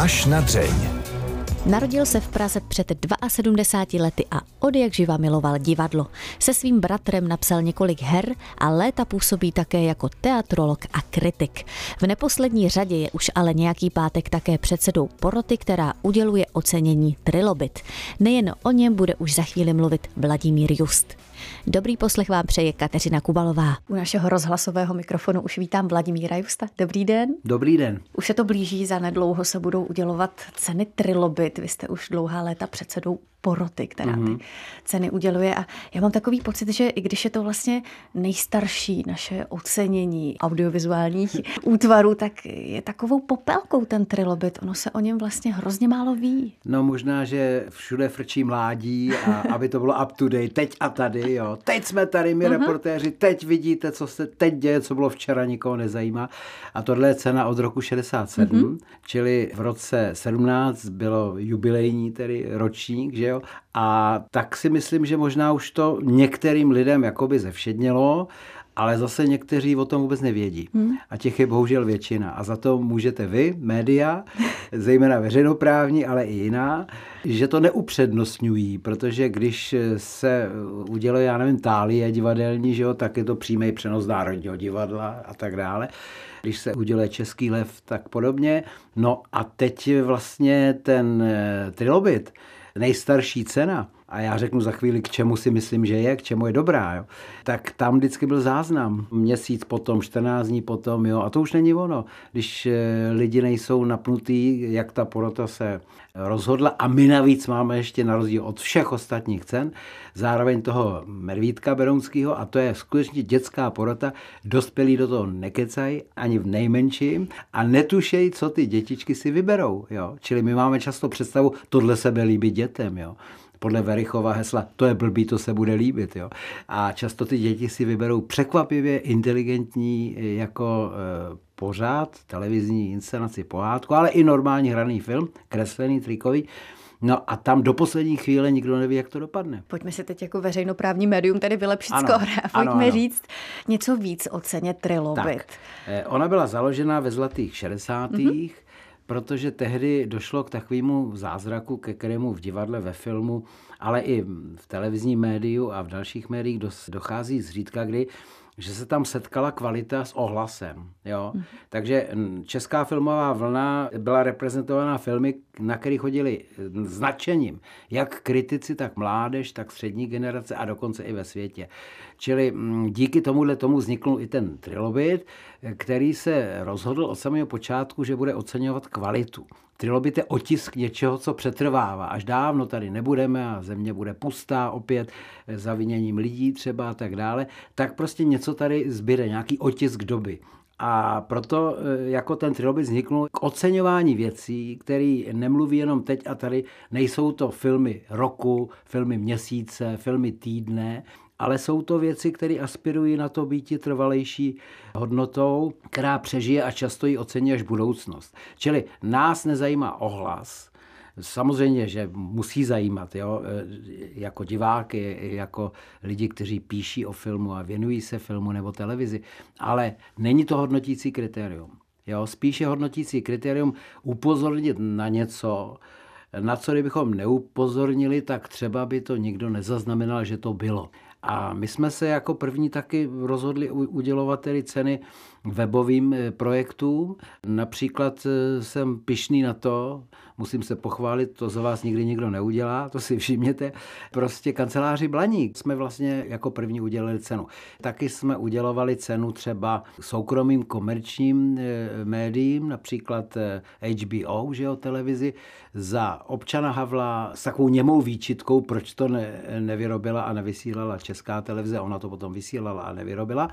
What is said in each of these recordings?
Až na dřeň. Narodil se v Praze před 72 lety a odjakživa miloval divadlo. Se svým bratrem napsal několik her a léta působí také jako teatrolog a kritik. V neposlední řadě je už ale nějaký pátek také předsedou poroty, která uděluje ocenění Trilobit. Nejen o něm bude už za chvíli mluvit Vladimír Just. Dobrý poslech vám přeje Kateřina Kubalová. U našeho rozhlasového mikrofonu už vítám Vladimíra Justa. Dobrý den. Dobrý den. Už se to blíží, za nedlouho se budou udělovat ceny Trilobit. Vy jste už dlouhá léta předsedou poroty, která ty ceny uděluje. A já mám takový pocit, že i když je to vlastně nejstarší naše ocenění audiovizuálních útvarů, tak je takovou popelkou ten Trilobit. Ono se o něm vlastně hrozně málo ví. No možná, že všude frčí mládí a aby to bylo up to date, teď a tady, jo. Teď jsme tady, my reportéři, teď vidíte, co se teď děje, co bylo včera, nikoho nezajímá. A tohle je cena od roku 67, čili v roce 17 bylo jubilejní tedy ročník, že jo. A tak si myslím, že možná už to některým lidem jakoby zevšednělo, ale zase někteří o tom vůbec nevědí. A těch je bohužel většina. A za to můžete vy, média, zejména veřejnoprávní, ale i jiná, že to neupřednostňují, protože když se uděluje, já nevím, tálie divadelní, že jo, tak je to přímý přenos Národního divadla a tak dále. Když se uděluje Český lev, tak podobně. No a teď vlastně ten Trilobit, nejstarší cena, a já řeknu za chvíli, k čemu si myslím, že je, k čemu je dobrá, jo, tak tam vždycky byl záznam. Měsíc potom, 14 dní potom, jo, a to už není ono. Když lidi nejsou napnutí, jak ta porota se rozhodla, a my navíc máme ještě na rozdíl od všech ostatních cen, zároveň toho Medvídka berounského, a to je skutečně dětská porota, dospělí do toho nekecají ani v nejmenším a netušejí, co ty dětičky si vyberou, jo. Čili my máme často představu, tohle se bude líbit dětem, jo. Podle Verichova hesla, to je blbý, to se bude líbit. Jo. A často ty děti si vyberou překvapivě inteligentní jako pořád, televizní inscenaci, pohádku, ale i normální hraný film, kreslený, trikový. No a tam do poslední chvíle nikdo neví, jak to dopadne. Pojďme si teď jako veřejnoprávní médium tedy vylepšit skóre a pojďme říct něco víc o ceně Trilobit. Tak, ona byla založena ve zlatých 60. Protože tehdy došlo k takovému zázraku, ke kterému v divadle, ve filmu, ale i v televizním médiu a v dalších médiích dochází zřídka, kdy že se tam setkala kvalita s ohlasem. Jo? Takže česká filmová vlna byla reprezentovaná filmy, na které chodili s nadšením jak kritici, tak mládež, tak střední generace a dokonce i ve světě. Čili díky tomu vznikl i ten Trilobit, který se rozhodl od samého počátku, že bude oceňovat kvalitu. Trilobit je otisk něčeho, co přetrvává. Až dávno tady nebudeme a země bude pustá opět, zaviněním lidí třeba a tak dále, tak prostě něco tady zbyde, nějaký otisk doby. A proto jako ten Trilobit vzniknul k oceňování věcí, které nemluví jenom teď a tady, nejsou to filmy roku, filmy měsíce, filmy týdne, ale jsou to věci, které aspirují na to býti trvalejší hodnotou, která přežije a často ji ocení až budoucnost. Čili nás nezajímá ohlas. Samozřejmě, že musí zajímat, jo? Jako diváky, jako lidi, kteří píší o filmu a věnují se filmu nebo televizi, ale není to hodnotící kritérium. Jo? Spíše hodnotící kritérium upozornit na něco, na co kdybychom neupozornili, tak třeba by to nikdo nezaznamenal, že to bylo. A my jsme se jako první taky rozhodli udělovat tedy ceny webovým projektům. Například jsem pyšný na to, musím se pochválit, to za vás nikdy nikdo neudělá, to si všimněte, prostě kanceláři Blaník jsme vlastně jako první udělali cenu. Taky jsme udělovali cenu třeba soukromým komerčním médiím, například HBO, že jo, televizi, za Občana Havla s takovou němou výčitkou, proč to nevyrobila a nevysílala Česká televize, ona to potom vysílala a nevyrobila.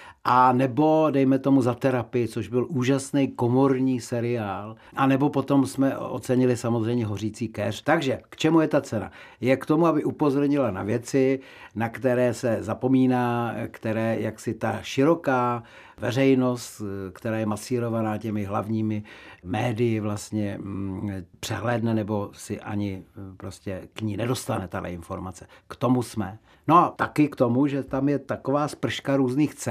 A nebo dejme tomu Za terapii, což byl úžasný komorní seriál. A nebo potom jsme ocenili samozřejmě Hořící keř. Takže k čemu je ta cena? Je k tomu, aby upozornila na věci, na které se zapomíná, které jaksi ta široká veřejnost, která je masírovaná těmi hlavními médii, vlastně přehlédne nebo si ani prostě k ní nedostane tato informace. K tomu jsme. No a taky k tomu, že tam je taková sprška různých cen,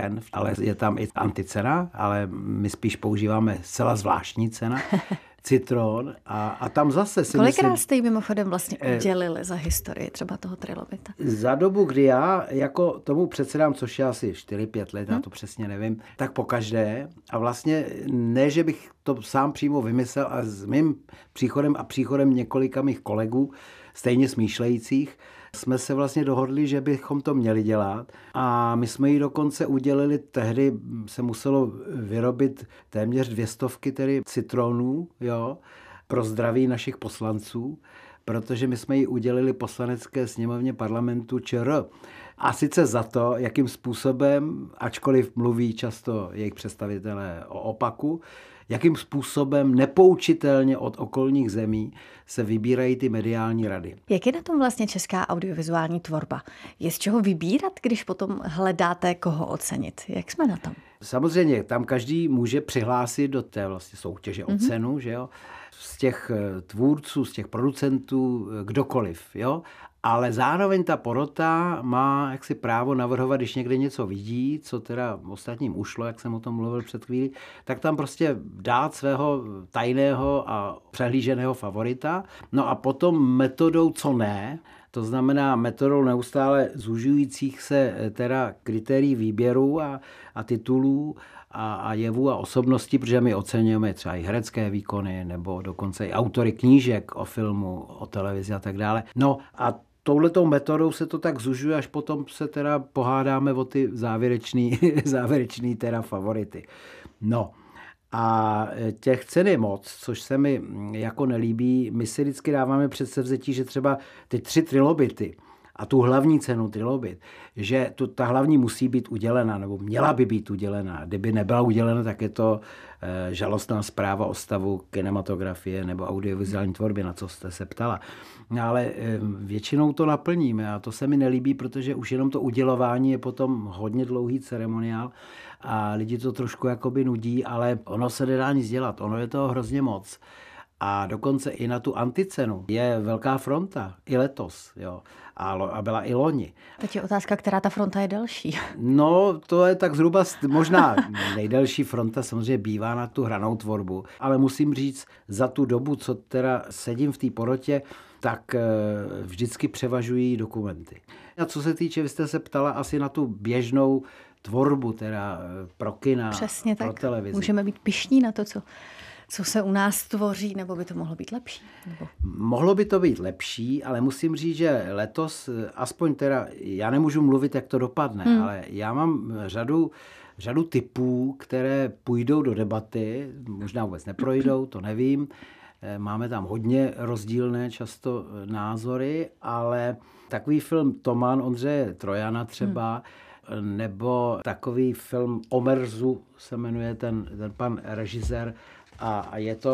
ale je tam i anticena, ale my spíš používáme zcela zvláštní cena. Citron a tam zase si Kolikrát jste jí mimochodem vlastně udělili za historii třeba toho Trilobita? Za dobu, kdy já jako tomu předsedám, což je asi 4-5 let, já to přesně nevím, tak pokaždé a vlastně ne, že bych to sám přímo vymyslel, a s mým příchodem a příchodem několika mých kolegů, stejně smýšlejících, jsme se vlastně dohodli, že bychom to měli dělat a my jsme ji dokonce udělili, tehdy se muselo vyrobit téměř 200 tedy citronů, jo, pro zdraví našich poslanců, protože my jsme ji udělili Poslanecké sněmovně parlamentu ČR. A sice za to, jakým způsobem, ačkoliv mluví často jejich představitelé o opaku, jakým způsobem nepoučitelně od okolních zemí se vybírají ty mediální rady. Jak je na tom vlastně česká audiovizuální tvorba? Je z čeho vybírat, když potom hledáte, koho ocenit? Jak jsme na tom? Samozřejmě, tam každý může přihlásit do té vlastně soutěže o cenu, že jo? Z těch tvůrců, z těch producentů, kdokoliv, jo? Ale zároveň ta porota má jaksi právo navrhovat, když někde něco vidí, co teda ostatním ušlo, jak jsem o tom mluvil před chvílí, tak tam prostě dát svého tajného a přehlíženého favorita. No a potom metodou co ne, to znamená metodou neustále zužujících se teda kritérií výběru a titulů a jevů a osobností, protože my oceňujeme třeba i herecké výkony nebo dokonce i autory knížek o filmu, o televizi a tak dále. No a touhletou metodou se to tak zužuje, až potom se teda pohádáme o ty závěrečný teda favority. No a těch cen je moc, což se mi jako nelíbí. My si vždycky dáváme předsevzetí, že třeba ty 3 trilobity a tu hlavní cenu Trilobit, že ta hlavní musí být udělena, nebo měla by být udělena. Kdyby nebyla udělena, tak je to žalostná zpráva o stavu kinematografie nebo audiovizuální tvorby, na co jste se ptala. Ale většinou to naplníme a to se mi nelíbí, protože už jenom to udělování je potom hodně dlouhý ceremoniál a lidi to trošku jakoby nudí, ale ono se nedá nic dělat, ono je toho hrozně moc. A dokonce i na tu anticenu je velká fronta, i letos, jo. A byla i loni. Teď je otázka, která ta fronta je delší. No, to je tak zhruba možná nejdelší fronta, samozřejmě bývá na tu hranou tvorbu, ale musím říct, za tu dobu, co teda sedím v té porotě, tak vždycky převažují dokumenty. A co se týče, vy jste se ptala asi na tu běžnou tvorbu, teda pro kina, přesně pro tak. televizi. Můžeme být pyšní na to, co se u nás tvoří, nebo by to mohlo být lepší? Nebo... Mohlo by to být lepší, ale musím říct, že letos, aspoň teda, já nemůžu mluvit, jak to dopadne, ale já mám řadu typů, které půjdou do debaty, možná vůbec neprojdou, to nevím. Máme tam hodně rozdílné často názory, ale takový film Toman Ondřeje Trojana třeba, nebo takový film Omerzu se jmenuje ten pan režisér, a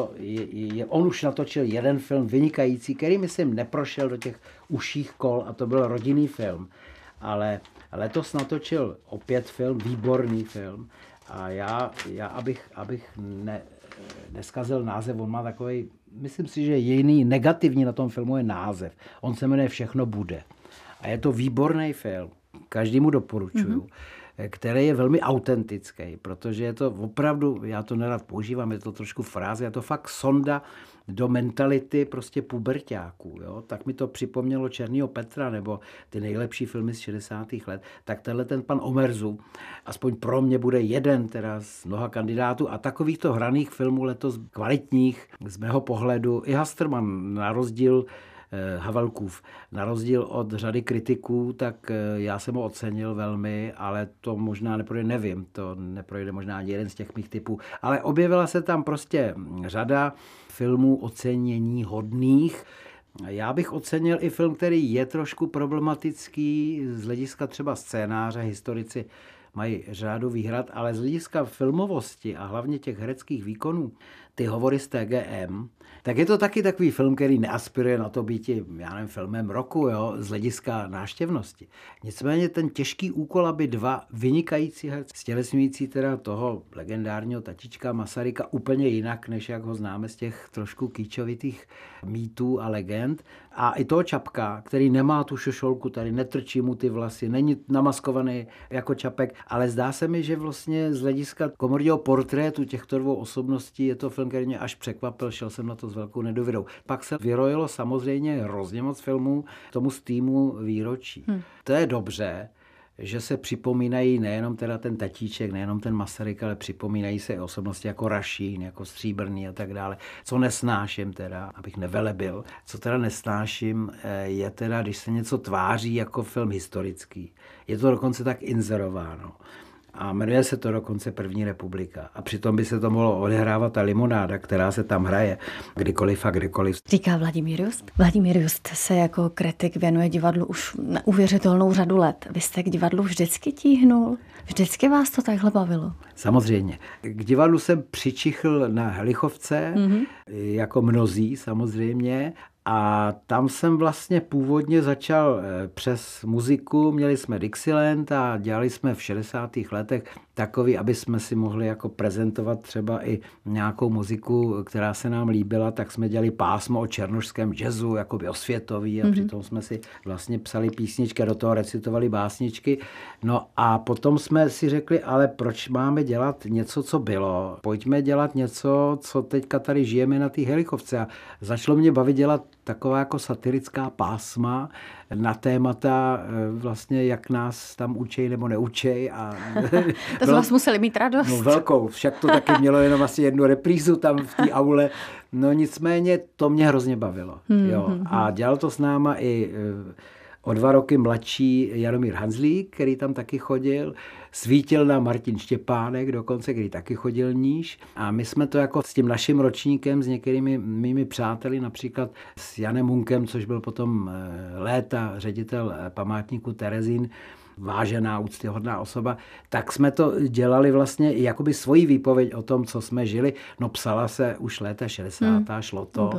on už natočil jeden film vynikající, který myslím neprošel do těch užších kol a to byl rodinný film. Ale letos natočil opět film, výborný film a já abych neskazil název, on má takový, myslím si, že jiný negativní na tom filmu je název. On se jmenuje Všechno bude. A je to výborný film. Každému doporučuju. Který je velmi autentický, protože je to opravdu, já to nerad používám, je to trošku fráze, je to fakt sonda do mentality prostě puberťáků. Jo? Tak mi to připomnělo Černýho Petra nebo ty nejlepší filmy z 60. let. Tak tenhle ten pan Omerzu, aspoň pro mě bude jeden teda z mnoha kandidátů a takovýchto hraných filmů letos kvalitních z mého pohledu i Hasterman na rozdíl Havelkův. Na rozdíl od řady kritiků, tak já jsem ho ocenil velmi, ale to možná neprojde, nevím, to neprojde možná ani jeden z těch mých typů, ale objevila se tam prostě řada filmů ocenění hodných. Já bych ocenil i film, který je trošku problematický z hlediska třeba scénáře, historici mají řadu výhrad, ale z hlediska filmovosti a hlavně těch hereckých výkonů, ty hovory z TGM, tak je to taky takový film, který neaspiruje na to být, já nevím, filmem roku, jo, z hlediska návštěvnosti. Nicméně ten těžký úkol, aby dva vynikající herci, stělesňující teda toho legendárního tatička Masaryka úplně jinak, než jak ho známe z těch trošku kýčovitých mýtů a legend, a i toho Čapka, který nemá tu šošolku, tady netrčí mu ty vlasy, není namaskovaný jako Čapek, ale zdá se mi, že vlastně z hlediska komorního portrétu těchto dvou osobností je to film, který mě až překvapil, šel jsem na to s velkou nedůvěrou. Pak se vyrojilo samozřejmě hrozně moc filmů tomu z týmu výročí. To je dobře, že se připomínají nejenom teda ten tatíček, nejenom ten Masaryk, ale připomínají se i osobnosti jako Rašín, jako Stříbrný a tak dále. Co nesnáším teda, abych nevelebil, co teda nesnáším, je teda, když se něco tváří jako film historický. Je to dokonce tak inzerováno. A jmenuje se to dokonce První republika. A přitom by se to mohlo odehrávat ta limonáda, která se tam hraje kdykoliv a kdekoliv. Říká Vladimír Just. Vladimír Just se jako kritik věnuje divadlu už neuvěřitelnou řadu let. Vy jste k divadlu vždycky tíhnul? Vždycky vás to takhle bavilo? Samozřejmě. K divadlu jsem přičichl na Helichovce, jako mnozí samozřejmě. A tam jsem vlastně původně začal přes muziku, měli jsme Dixieland a dělali jsme v 60. letech takový, aby jsme si mohli jako prezentovat třeba i nějakou muziku, která se nám líbila, tak jsme dělali pásmo o černošském jazzu, jakoby osvětový, a přitom jsme si vlastně psali písničky a do toho recitovali básničky. No a potom jsme si řekli, ale proč máme dělat něco, co bylo? Pojďme dělat něco, co teďka tady žijeme na té Helichovce. A začalo mě bavit dělat taková jako satirická pásma na témata vlastně, jak nás tam učej nebo neučej. A to jsme vás museli mít radost. No velkou, však to taky mělo jenom asi jednu reprízu tam v té aule. No nicméně to mě hrozně bavilo. Jo. A dělal to s náma i o 2 roky mladší Jaromír Hanzlík, který tam taky chodil. Svítil nám Martin Štěpánek dokonce, který taky chodil níž. A my jsme to jako s tím naším ročníkem, s některými mými přáteli, například s Janem Munkem, což byl potom léta ředitel památníku Terezín, vážená, úctyhodná osoba, tak jsme to dělali vlastně i jakoby svoji výpověď o tom, co jsme žili. No psala se už léta 60. Šlo to.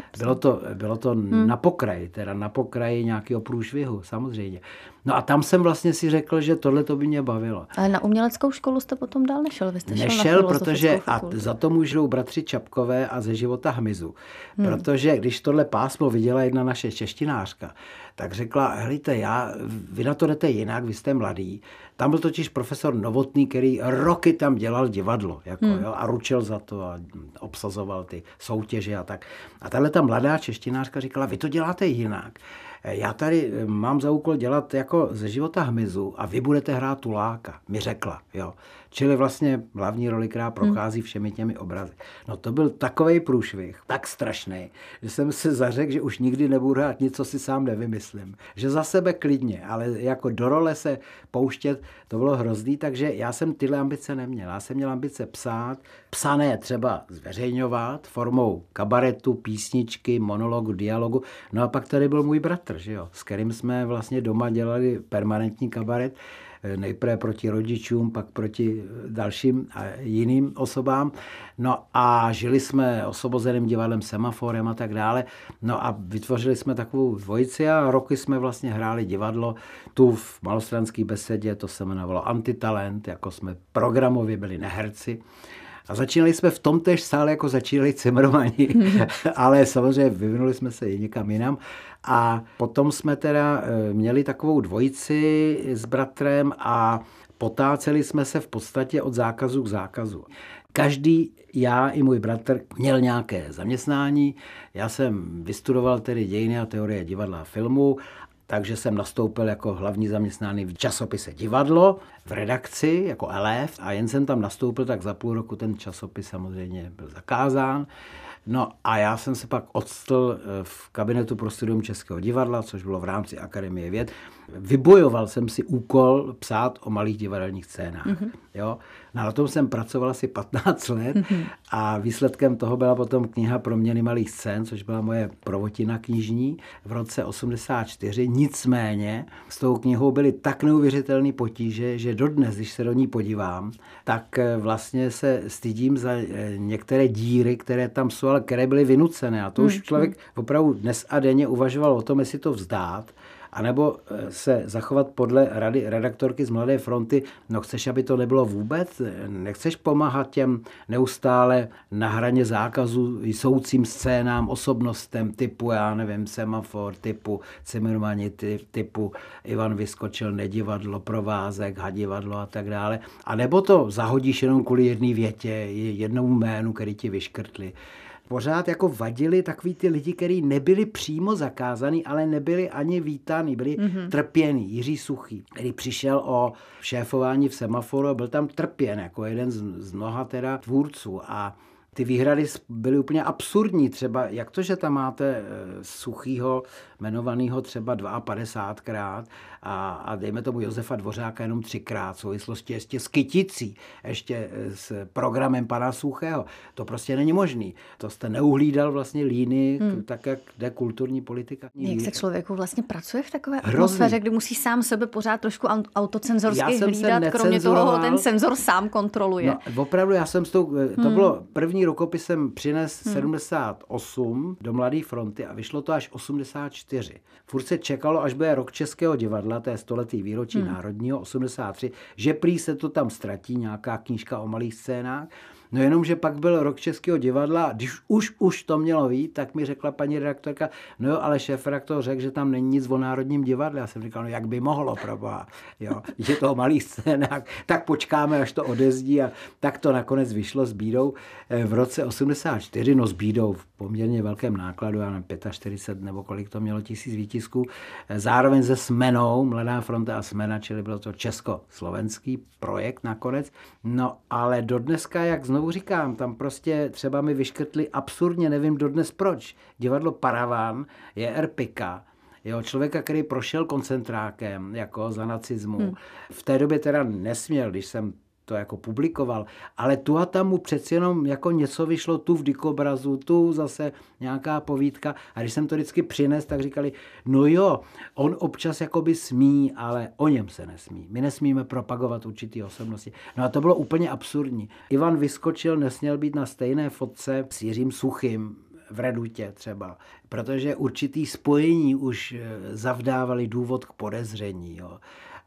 Bylo to na pokraji, teda na pokraji nějakého průšvihu, samozřejmě. No a tam jsem vlastně si řekl, že tohle to by mě bavilo. Ale na uměleckou školu jste potom dál nešel? Vy jste nešel, protože a za to můžou bratři Čapkové a Ze života hmyzu. Protože když tohle pásmo viděla jedna naše češtinářka, tak řekla, helejte, vy na to jdete jinak, vy jste mladý. Tam byl totiž profesor Novotný, který roky tam dělal divadlo jo, a ručil za to a obsazoval ty soutěže a tak. A tahle ta mladá češtinářka říkala, vy to děláte jinak. Já tady mám za úkol dělat jako Ze života hmyzu a vy budete hrát Tuláka, mi řekla. Jo. Čili vlastně hlavní roli, která prochází všemi těmi obrazy. No to byl takovej průšvih, tak strašný, že jsem se zařekl, že už nikdy nebudu hrát nic, co si sám nevymyslím. Že za sebe klidně, ale jako do role se pouštět, to bylo hrozný, takže já jsem tyhle ambice neměl. Já jsem měl ambice psát, psané třeba zveřejňovat formou kabaretu, písničky, monologu, dialogu. No a pak tady byl můj bratr, že jo, s kterým jsme vlastně doma dělali permanentní kabaret, nejprve proti rodičům, pak proti dalším a jiným osobám. No a žili jsme Osvobozeným divadlem, Semaforem a tak dále. No a vytvořili jsme takovou dvojici a roky jsme vlastně hráli divadlo. Tu v Malostranské besedě, to se jmenovalo Antitalent, jako jsme programově byli neherci. A začínali jsme v tom též sále, jako začínali Cimrmani, ale samozřejmě vyvinuli jsme se i někam jinam. A potom jsme teda měli takovou dvojici s bratrem a potáceli jsme se v podstatě od zákazu k zákazu. Každý, já i můj bratr, měl nějaké zaměstnání. Já jsem vystudoval tedy dějiny a teorie divadla a filmu, takže jsem nastoupil jako hlavní zaměstnaný v časopise Divadlo, v redakci jako elév a jen jsem tam nastoupil, tak za půl roku ten časopis samozřejmě byl zakázán. No a já jsem se pak odstl v kabinetu pro studium Českého divadla, což bylo v rámci Akademie věd. vybojoval jsem si úkol psát o malých divadelních scénách. Jo? Na tom jsem pracoval asi 15 let a výsledkem toho byla potom kniha Proměny malých scén, což byla moje prvotina knižní v roce 84. Nicméně s tou knihou byly tak neuvěřitelné potíže, že dodnes, když se do ní podívám, tak vlastně se stydím za některé díry, které tam jsou, ale které byly vynucené. A to už člověk opravdu dnes a denně uvažoval o tom, jestli to vzdát, anebo se zachovat podle rady redaktorky z Mladé fronty, no chceš, aby to nebylo vůbec? Nechceš pomáhat těm neustále na hraně zákazu jsoucím scénám, osobnostem typu, já nevím, Semafor, typu Cimrmani, typu Ivan Vyskočil, Nedivadlo, Provázek, Hadivadlo a tak dále. A nebo to zahodíš jenom kvůli jedné větě, jednomu jménu, který ti vyškrtli. Pořád jako vadili takový ty lidi, kteří nebyli přímo zakázaný, ale nebyli ani vítaný, byli trpěný. Jiří Suchý, který přišel o šéfování v Semaforu a byl tam trpěn jako jeden z mnoha teda tvůrců. A ty výhrady byly úplně absurdní. Třeba, jak to, že tam máte Suchýho jmenovanýho třeba 52krát a dejme tomu Josefa Dvořáka jenom 3krát v souvislosti ještě s Kyticí, ještě s programem pana Suchého. To prostě není možný. To jste neuhlídal vlastně línii, tak jak jde kulturní politika. Jak se člověku vlastně pracuje v takové atmosféře, kdy musí sám sebe pořád trošku autocenzorsky hlídat, kromě toho ten cenzor sám kontroluje. No, opravdu já jsem to bylo první rukopisem přines 78 do Mladé fronty a vyšlo to až 84. Furt se čekalo, až bude rok Českého divadla, to je 100letý výročí národního, 83, že prý se to tam ztratí, nějaká knížka o malých scénách. No jenom, že pak byl rok Českého divadla, když už to mělo vít, tak mi řekla paní redaktorka, no jo, ale šéfredaktor řekl, že tam není nic o Národním divadle. Já jsem říkal, no jak by mohlo, proboha, jo, že to o malých scénách, tak počkáme, až to odezdí a tak to nakonec vyšlo s Bídou v roce 84, no s Bídou v poměrně velkém nákladu, já nevím, 45 nebo kolik to mělo 1000 výtisků, zároveň se Smenou, Mladá fronta a Smena, čili bylo to československý projekt nakonec, no ale do dneska, jak znovu říkám, tam prostě třeba mi vyškrtli absurdně, nevím dodnes proč, divadlo Paraván je Pika, jo, člověka, který prošel koncentrákem jako za nacismu. V té době teda nesměl, když jsem to jako publikoval, ale tu a tam mu přeci jenom jako něco vyšlo, tu v dikobrazu, tu zase nějaká povídka a když jsem to vždycky přines, tak říkali, no jo, on občas jakoby smí, ale o něm se nesmí. My nesmíme propagovat určitý osobnosti. No a to bylo úplně absurdní. Ivan Vyskočil nesměl být na stejné fotce s Jiřím Suchým v Redutě třeba, protože určitý spojení už zavdávali důvod k podezření, jo.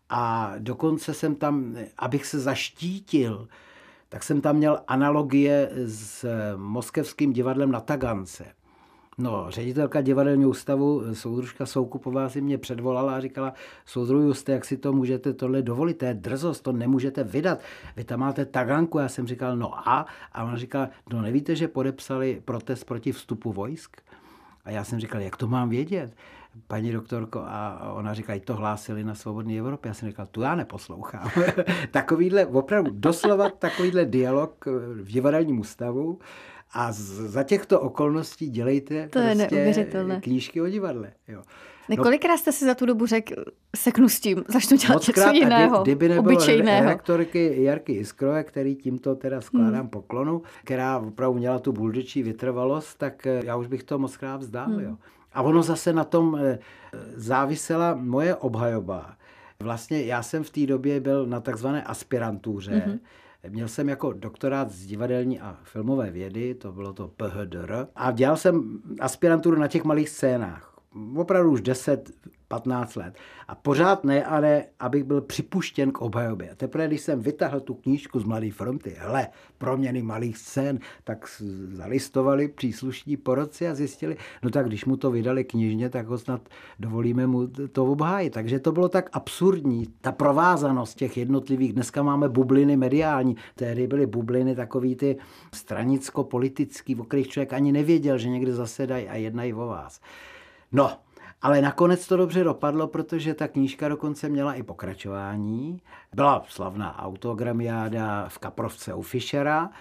A dokonce jsem tam, abych se zaštítil, tak jsem tam měl analogie s Moskevským divadlem na Tagance. No, ředitelka divadelního ústavu, soudružka Soukupová, si mě předvolala a říkala, soudruhu Juste, jak si to můžete tohle dovolit, to je drzost, to nemůžete vydat, vy tam máte Taganku. Já jsem říkal, no a ona říkala, no nevíte, že podepsali protest proti vstupu vojsk? A já jsem říkal, jak to mám vědět, paní doktorko? A ona říkala, to hlásili na Svobodné Evropě. Já jsem říkal, tu já neposlouchám. Takovýhle, opravdu doslova takovýhle dialog v divadelním ústavu a za těchto okolností dělejte to prostě knížky o divadle. Jo. Kolikrát jste si za tu dobu řekl, seknu s tím, začnu dělat něco jiného, kdyby nebylo obyčejného. redaktorky Jarky Iskrové, který tímto teda skládám poklonu, která opravdu měla tu buldičí vytrvalost, tak já už bych to moc krát vzdál. Jo. A ono zase na tom závisela moje obhajoba. Vlastně já jsem v té době byl na takzvané aspirantuře. Měl jsem jako doktorát z divadelní a filmové vědy, to bylo to PHDR, a dělal jsem aspiranturu na těch malých scénách. Opravdu už 10-15 let. A pořád ne, ale abych byl připuštěn k obhajobě. Teprve, když jsem vytáhl tu knížku z Mladé fronty, hele, Proměny malých scén, tak zalistovali příslušní porotci a zjistili, no tak když mu to vydali knižně, tak ho snad dovolíme mu to obhájit. Takže to bylo tak absurdní, ta provázanost těch jednotlivých, dneska máme bubliny mediální, tehdy byly bubliny takový ty stranicko-politický, o kterých člověk ani nevěděl, že někde zasedají a jednají o vás. No, ale nakonec to dobře dopadlo, protože ta knížka dokonce měla i pokračování. Byla slavná autogramiáda v Kaprovce u Fischera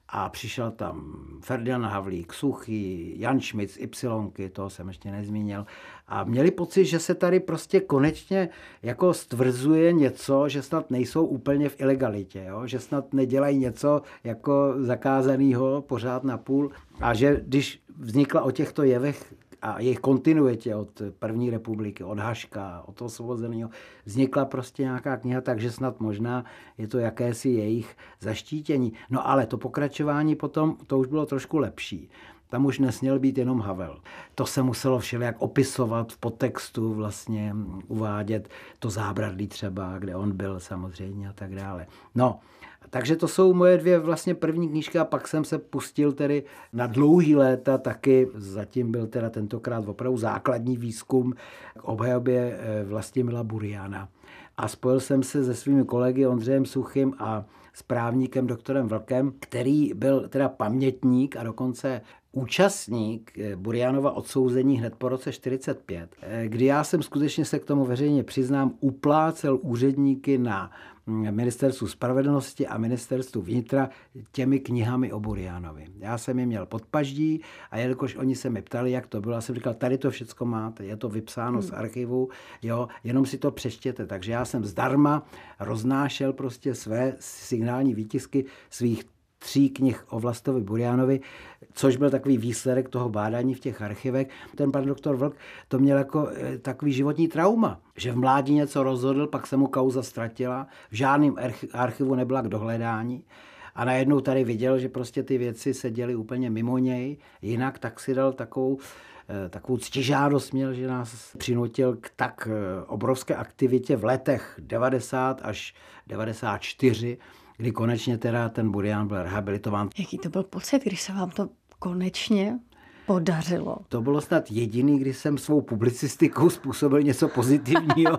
A přišel tam Ferdinand Havlík, Suchý, Jan Šmit, Ypsilonky, toho jsem ještě nezmínil. A měli pocit, že se tady prostě konečně jako stvrzuje něco, že snad nejsou úplně v ilegalitě, jo? Že snad nedělají něco jako zakázanýho pořád na půl. A že když vznikla o těchto jevech a jejich kontinuitě od první republiky, od Haška, od Osvobozeného, vznikla prostě nějaká kniha, takže snad možná je to jakési jejich zaštítění. No ale to pokračování potom, to už bylo trošku lepší. Tam už nesměl být jenom Havel. To se muselo všelijak opisovat v podtextu, vlastně uvádět to Zábradlí třeba, kde on byl samozřejmě a tak dále. No, takže to jsou moje dvě vlastně první knížky a pak jsem se pustil tedy na dlouhý léta taky, zatím byl teda tentokrát opravdu základní výzkum k obhajobě Vlastimila Buriana. A spojil jsem se se svými kolegy Ondřejem Suchým a s právníkem doktorem Vlkem, který byl teda pamětník a dokonce účastník Burianova odsouzení hned po roce 1945, kdy já jsem skutečně se k tomu veřejně přiznám, uplácel úředníky na Ministerstvu spravedlnosti a Ministerstvu vnitra těmi knihami o Burianovi. Já jsem je měl pod paždí a jelikož oni se mi ptali, jak to bylo, já jsem říkal, tady to všecko máte, je to vypsáno z archivu, jo, jenom si to přečtěte. Takže já jsem zdarma roznášel prostě své signální výtisky svých 3 knih o Vlastovi Burianovi, což byl takový výsledek toho bádání v těch archivech. Ten pan doktor Vlk to měl jako takový životní trauma, že v mládí něco rozhodl, pak se mu kauza ztratila, v žádném archivu nebyla k dohledání a najednou tady viděl, že prostě ty věci se děly úplně mimo něj, jinak tak si dal takovou ctižádost měl, že nás přinutil k tak obrovské aktivitě v letech 90 až 94, kdy konečně teda ten Burian byl rehabilitován. Jaký to byl pocit, když se vám to konečně podařilo? To bylo snad jediný, kdy jsem svou publicistikou způsobil něco pozitivního.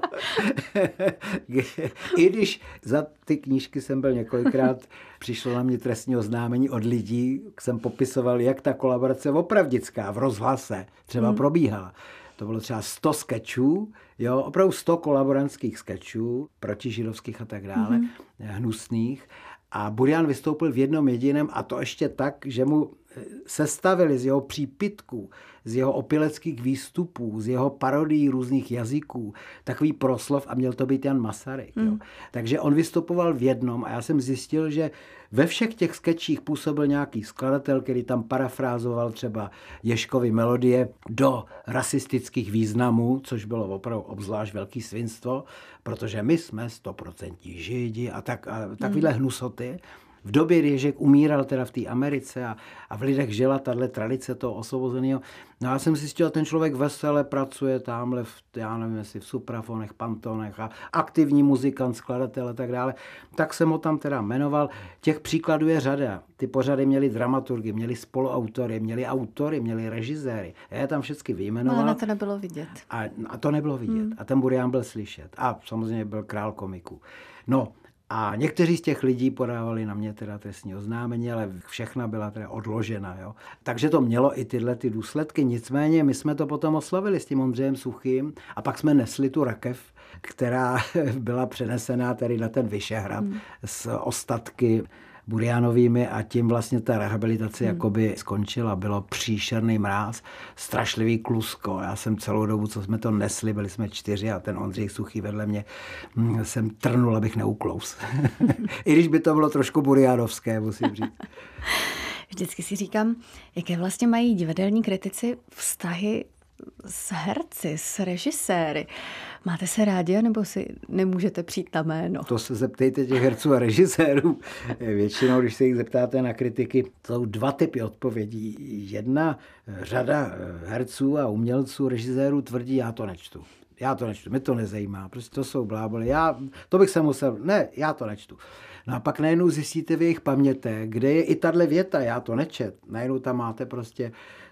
I když za ty knížky jsem byl několikrát, přišlo na mě trestní oznámení od lidí, jsem popisoval, jak ta kolaborace opravdická v rozhlase třeba probíhala. To bylo třeba 100 skečů, jo, opravdu 100 kolaborantských skečů, protižidovských a tak dále, hnusných. A Burian vystoupil v jednom jediném a to ještě tak, že mu sestavili z jeho přípitků, z jeho opileckých výstupů, z jeho parodií různých jazyků, takový proslov a měl to být Jan Masaryk. Jo. Takže on vystupoval v jednom a já jsem zjistil, že ve všech těch skečích působil nějaký skladatel, který tam parafrázoval třeba Ježkovy melodie do rasistických významů, což bylo opravdu obzvlášť velký svinstvo, protože my jsme 100% Židi a takovýhle hnusoty. V době, kdy Ježek umíral teda v té Americe a v lidech žila tahle tradice toho osvobozeného. No já jsem zjistil, že ten člověk vesele pracuje tamhle, já nevím, jestli v suprafonech, pantonech a aktivní muzikant, skladatel a tak dále. Tak jsem ho tam teda jmenoval. Těch příkladů je řada. Ty pořady měly dramaturgy, měly spoluautory, měly autory, měly režiséry. Já je tam všechny vyjmenoval. Ale na to nebylo vidět. A to nebylo vidět. A ten Burian byl slyšet. A samozřejmě byl král komiků. No, a někteří z těch lidí podávali na mě teda trestní oznámení, ale všechna byla teda odložena. Jo. Takže to mělo i tyhle ty důsledky. Nicméně my jsme to potom oslavili s tím Ondřejem Suchým a pak jsme nesli tu rakev, která byla přenesená tady na ten Vyšehrad s ostatky Burianovými a tím vlastně ta rehabilitace jakoby skončila. Bylo příšerný mráz, strašlivý klusko. Já jsem celou dobu, co jsme to nesli, byli jsme 4 a ten Ondřej Suchý vedle mě, jsem trnul, abych neuklous. I když by to bylo trošku burianovské, musím říct. Vždycky si říkám, jaké vlastně mají divadelní kritici vztahy s herci, s režiséry. Máte se rádi, nebo si nemůžete přijít na jméno? To se zeptejte těch herců a režisérů. Většinou, když se jich zeptáte na kritiky, to jsou 2 typy odpovědí. Jedna řada herců a umělců, režisérů tvrdí, já to nečtu, mě to nezajímá, prostě to jsou bláboli, to bych se musel, já to nečtu. No a pak najednou zjistíte v jejich paměte, kde je i tahle věta, já to nečet. Najednou tam máte prostě,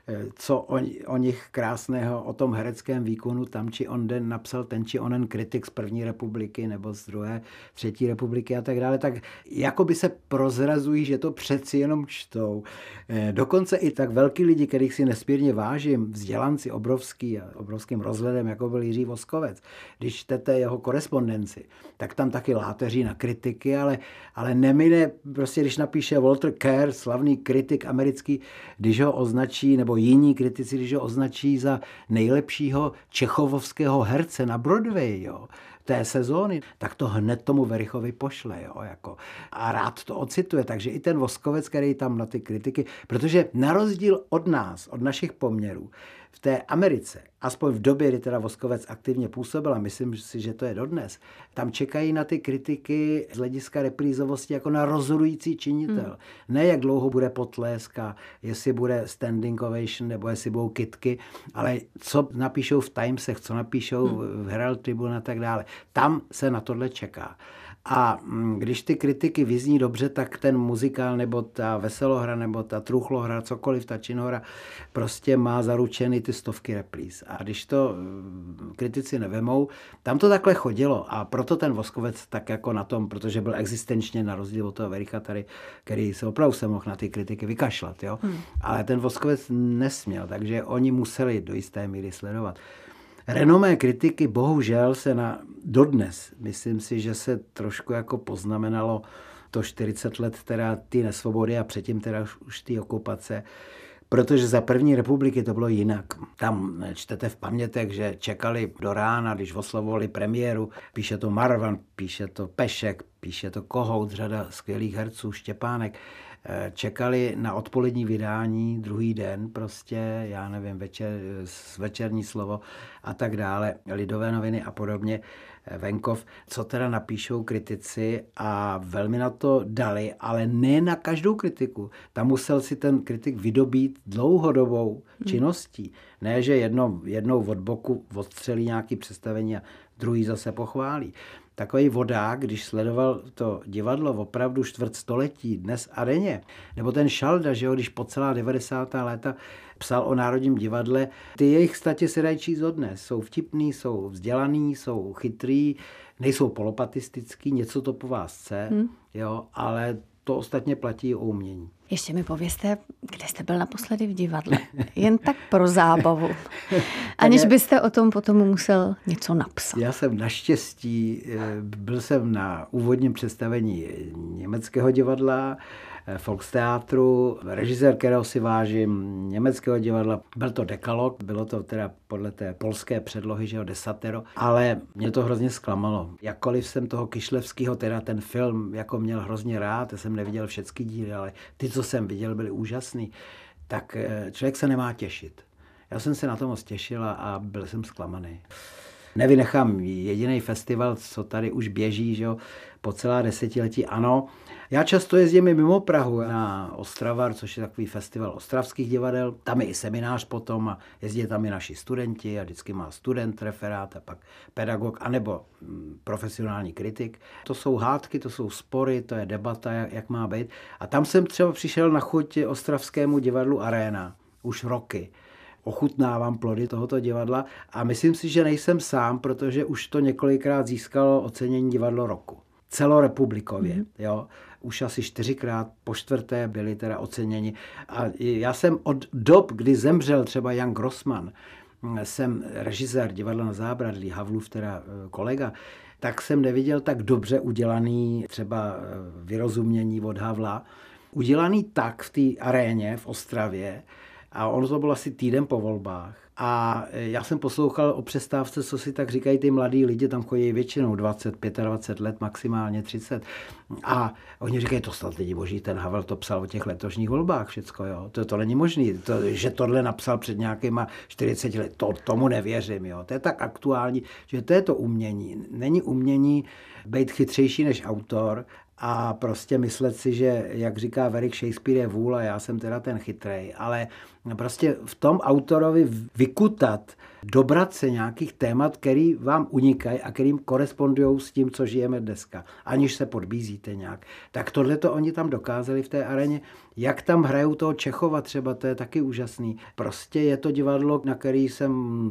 co o nich krásného, o tom hereckém výkonu tam či onden napsal ten či onen kritik z první republiky nebo z druhé, třetí republiky a tak dále. Tak jako by se prozrazují, že to přeci jenom čtou. Dokonce i tak velký lidi, kterých si nesmírně vážím, vzdělanci obrovský a obrovským rozhledem, jako byl Jiří Voskovec. Když čtete jeho korespondenci, tak tam taky láteří na kritiky, ale ale nemine prostě, když napíše Walter Kerr, slavný kritik americký, když ho označí, nebo jiní kritici, když ho označí za nejlepšího čechovského herce na Broadway, jo, té sezóny, tak to hned tomu Werichovi pošle, jo, jako. A rád to ocituje, takže i ten Voskovec, který tam na ty kritiky, protože na rozdíl od nás, od našich poměrů, v té Americe, aspoň v době, kdy teda Voskovec aktivně působil, a myslím si, že to je dodnes, tam čekají na ty kritiky z hlediska reprízovosti jako na rozhodující činitel. Ne jak dlouho bude potlesk a jestli bude standing ovation, nebo jestli budou kytky, ale co napíšou v Timesech, co napíšou v Herald Tribune a tak dále. Tam se na tohle čeká. A když ty kritiky vyzní dobře, tak ten muzikál, nebo ta veselohra, nebo ta truchlohra, cokoliv, ta činohra, prostě má zaručeny ty stovky repríz. A když to kritici nevemou, tam to takhle chodilo. A proto ten Voskovec tak jako na tom, protože byl existenčně na rozdíl od toho Wericha tady, který se opravdu se mohl na ty kritiky vykašlat. Jo? Ale ten Voskovec nesměl, takže oni museli do jisté míry sledovat. Renomé kritiky bohužel se dodnes, myslím si, že se trošku jako poznamenalo to 40 let teda ty nesvobody a předtím teda už ty okupace, protože za první republiky to bylo jinak. Tam čtete v pamětech, že čekali do rána, když oslavovali premiéru, píše to Marvan, píše to Pešek, píše to Kohout, řada skvělých herců, Štěpánek, čekali na odpolední vydání, druhý den prostě, já nevím, večerní slovo a tak dále, Lidové noviny a podobně, venkov, co teda napíšou kritici a velmi na to dali, ale ne na každou kritiku. Tam musel si ten kritik vydobít dlouhodobou činností. Ne, že jednou od boku odstřelí nějaké představení a druhý zase pochválí. Takový vodák, když sledoval to divadlo opravdu čtvrtstoletí dnes a denně, nebo ten Šalda, že jo, když po celá 90. léta psal o Národním divadle, ty jejich statě se dají číst dodnes. Jsou vtipný, jsou vzdělaný, jsou chytrý, nejsou polopatistický, něco to po vás chce, jo, ale to ostatně platí o umění. Ještě mi povězte, kde jste byl naposledy v divadle? Jen tak pro zábavu. Aniž byste o tom potom musel něco napsat. Já jsem naštěstí, byl jsem na úvodním představení německého divadla, Volksteatru, režisér, kterého si vážím, německého divadla, byl to Dekalog, bylo to teda podle té polské předlohy, že jo, Desatero, ale mě to hrozně zklamalo. Jakkoliv jsem toho Kyšlevského, teda ten film, jako měl hrozně rád, já jsem neviděl všechny díly, ale ty, co jsem viděl, byly úžasný, tak člověk se nemá těšit. Já jsem se na to moc těšil a byl jsem zklamaný. Nevynechám jediný festival, co tady už běží, že jo, po celá desetiletí, ano. Já často jezdím i mimo Prahu na Ostravar, což je takový festival ostravských divadel. Tam je i seminář potom a jezdí tam i naši studenti a vždycky má student referát a pak pedagog anebo profesionální kritik. To jsou hádky, to jsou spory, to je debata, jak má být. A tam jsem třeba přišel na chuť ostravskému divadlu Arena už roky. Ochutnávám plody tohoto divadla a myslím si, že nejsem sám, protože už to několikrát získalo ocenění divadlo roku. Celorepublikově, jo. Už asi 4krát, po čtvrté byli teda oceněni. A já jsem od dob, kdy zemřel třeba Jan Grossman, jsem režisér divadla na Zábradlí, Havlův teda kolega, tak jsem neviděl tak dobře udělaný třeba Vyrozumění od Havla. Udělaný tak v té aréně v Ostravě, a ono to bylo asi týden po volbách. A já jsem poslouchal o přestávce, co si tak říkají ty mladí lidi, tam chodí většinou 20, 25 let, maximálně 30. A oni říkají, to snad lidi boží, ten Havel to psal o těch letošních volbách všecko, jo. To není možný, že tohle napsal před nějakýma 40 let, tomu nevěřím, jo. To je tak aktuální, že to je to umění. Není umění být chytřejší než autor, a prostě myslet si, že, jak říká Werich, Shakespeare je vůl a já jsem teda ten chytrej, ale prostě v tom autorovi vykutat, dobrat se nějakých témat, který vám unikají a kterým korespondují s tím, co žijeme dneska, aniž se podbízíte nějak. Tak tohle to oni tam dokázali v té aréně. Jak tam hrajou toho Čechova třeba, to je taky úžasný. Prostě je to divadlo, na který jsem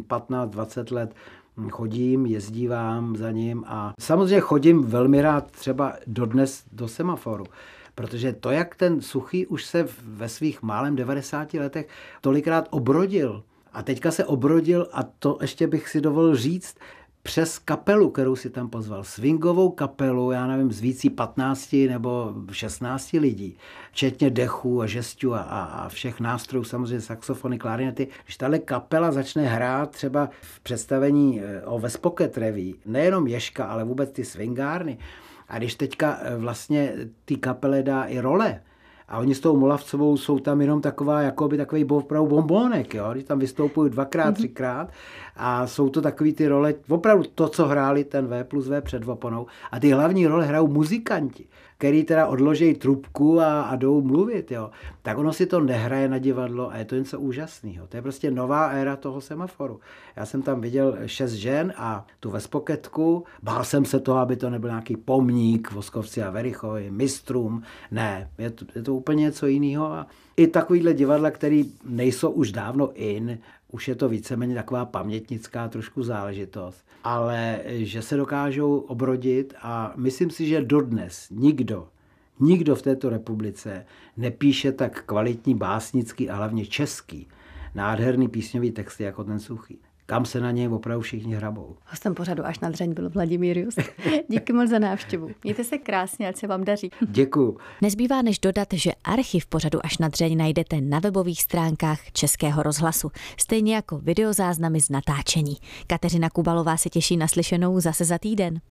15-20 let chodím, jezdívám za ním a samozřejmě chodím velmi rád třeba dodnes do Semaforu, protože to, jak ten Suchý už se ve svých málem 90 letech tolikrát obrodil a teďka se obrodil a to ještě bych si dovolil říct, přes kapelu, kterou si tam pozval. Swingovou kapelu, já nevím, z vící 15 nebo 16 lidí, včetně dechů a žestů a všech nástrojů, samozřejmě saxofony, klarinety. Když tahle kapela začne hrát třeba v představení o West Pocket Revue, nejenom Ježka, ale vůbec ty swingárny, a když teďka vlastně ty kapele dá i role, a oni s tou Molavcovou jsou tam jenom takový opravdu bombónek, jo? Když tam vystoupují 2x, 3x a jsou to takový ty role, opravdu to, co hráli ten V+V před oponou. A ty hlavní role hrajou muzikanti, který teda odloží trubku a jdou mluvit, jo. Tak ono si to nehraje na divadlo a je to něco úžasného. To je prostě nová éra toho Semaforu. Já jsem tam viděl 6 žen a tu Vespoketku, bál jsem se toho, aby to nebyl nějaký pomník Voskovci a Verichovi, mistrům. Ne, je to úplně něco jiného. A i takovýhle divadla, který nejsou už dávno in, už je to víceméně taková pamětnická trošku záležitost, ale že se dokážou obrodit a myslím si, že dodnes nikdo v této republice nepíše tak kvalitní básnický a hlavně český nádherný písňový texty jako ten Suchý. Kam se na něj opravdu všichni hrabou. Hostem pořadu Až na dřeň byl Vladimír Just. Díky moc za návštěvu. Mějte se krásně, ať se vám daří. Děkuju. Nezbývá než dodat, že archiv pořadu Až na dřeň najdete na webových stránkách Českého rozhlasu, stejně jako videozáznamy z natáčení. Kateřina Kubalová se těší na slyšenou zase za týden.